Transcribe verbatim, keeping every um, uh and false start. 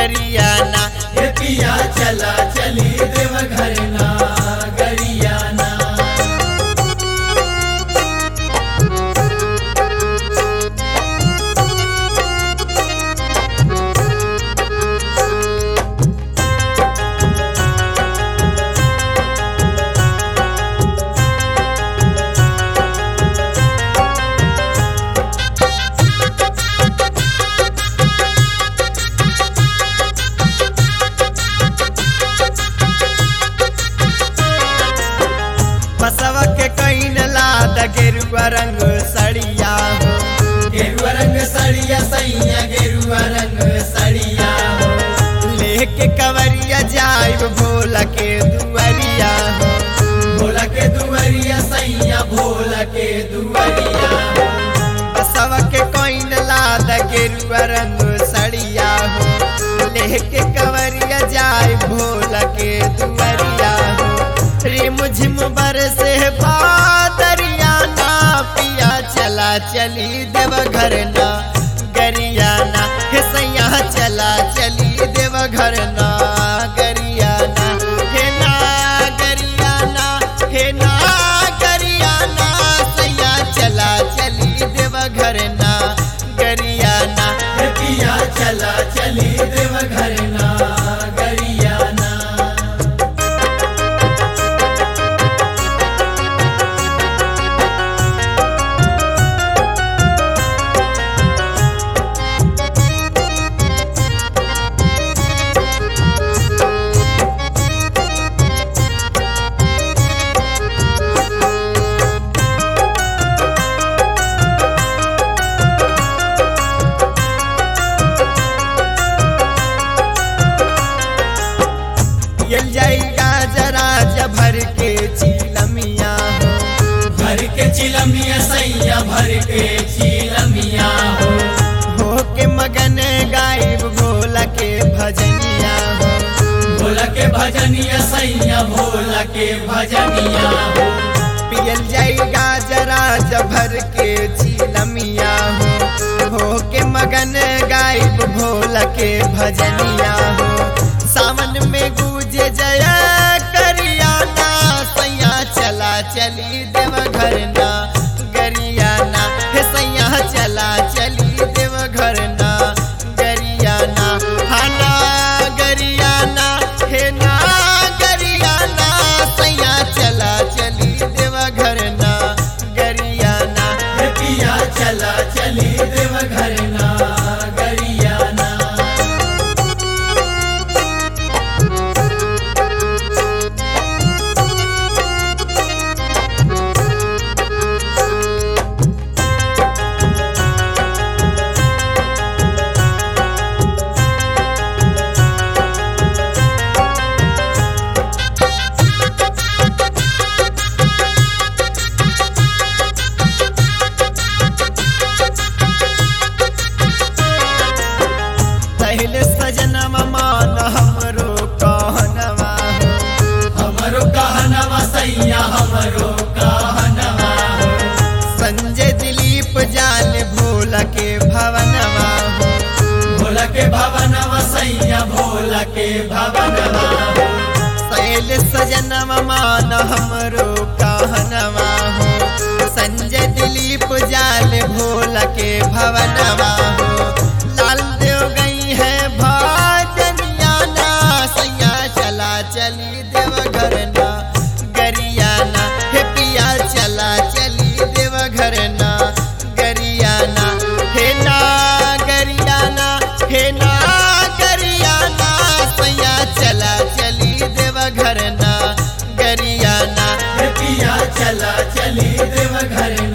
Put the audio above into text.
गरियाना। हे पिया चला चली देवघर ना गरियाना। बसवा के कईन लाद गेरुआ रंग सड़िया हो। गेरुआ रंग सड़िया सैया गेरुआ रंग सड़िया हो। लेके कवरिया जाइब भोला के दुआरिया हो। भोला के दुआरिया सैया भोला के दुआरिया हो। बसवा के कईन लाद गेरुआ रंग सड़िया हो। लेके कवरिया जाइब भोला के दुआरिया हो। रिम झिम बरसे बादरियाना। पिया चला चली देवघर ना गरियाना। हे सैया चला चली देवघर ना गरियाना। हे ना गरियाना हे ना गरियाना। सैया चला चली देवघर ना गरियाना। हे पिया चला चली देवघर ना गरियाना। पियल जाएगा जरा भर के चिलमिया हो। भर के चिलमिया सैया भर के चिलमिया हो। हो के मगन गायब भोला के भजनिया हो। भोला के भजनिया सैया भोला के भजनिया हो। पियल जाएगा जरा भर के चिलमिया हो। हो के मगन गायब भोला के भजनिया हो। सावन में गूंजे जया करियाना। सैया चला चली देवघर ना गरियाना। हे सैया चला चली देवघर ना गरियाना। हाना गरियाना हे ना गरियाना। सैया चला चली देवघर ना गरियाना। हे पिया चला चली देवघर ना गरियाना। पहले सजनवा मान हमरो कहनवा हो। हमरो कहनवा सैया हमरो कहनवा हो। संजय दिलीप जान भोला के भवनवा हो। भोला के भवनवा सैया भोला के भवनवा हो। शैल सजनवा मान हमरो कहनवा हो। संजय दिलीप जान भोला के भवनवा हो। लाल देव गई है भजनियाना। सैया चला चली देवघर ना गरियाना। हे पिया चला चली देवघर ना गरियाना। हे ना गरियाना हे ना गरियाना। सैया चला चली देवघर ना गरियाना। हे पिया चला चली देवघर